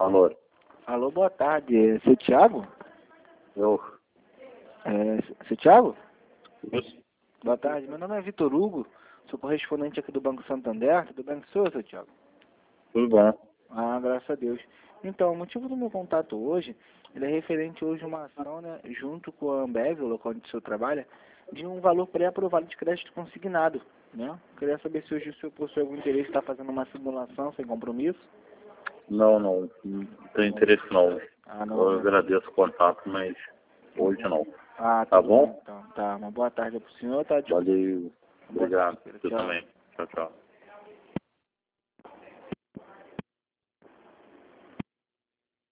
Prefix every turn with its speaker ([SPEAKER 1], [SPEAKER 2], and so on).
[SPEAKER 1] Alô?
[SPEAKER 2] Alô, boa tarde. Seu Thiago?
[SPEAKER 1] Eu?
[SPEAKER 2] Seu Thiago?
[SPEAKER 1] Isso.
[SPEAKER 2] Boa tarde. Meu nome é Vitor Hugo, sou correspondente aqui do Banco Santander. Tudo bem com o senhor, seu Thiago?
[SPEAKER 1] Tudo bom.
[SPEAKER 2] Ah, graças a Deus. Então, o motivo do meu contato hoje, ele é referente hoje a uma ação, né, junto com a Ambev, o local onde o senhor trabalha, de um valor pré-aprovado de crédito consignado, né? Queria saber se hoje o senhor possui algum interesse em estar fazendo uma simulação sem compromisso.
[SPEAKER 1] Não tenho interesse não.
[SPEAKER 2] Ah, não.
[SPEAKER 1] Eu agradeço o contato, mas hoje não.
[SPEAKER 2] Ah,
[SPEAKER 1] Tá
[SPEAKER 2] tudo bem,
[SPEAKER 1] bom?
[SPEAKER 2] então. Tá, uma boa tarde para o senhor, tá?
[SPEAKER 1] Valeu.
[SPEAKER 2] Boa
[SPEAKER 1] Obrigado.
[SPEAKER 2] tarde,
[SPEAKER 1] Você
[SPEAKER 2] tchau.
[SPEAKER 1] também. Tchau, tchau.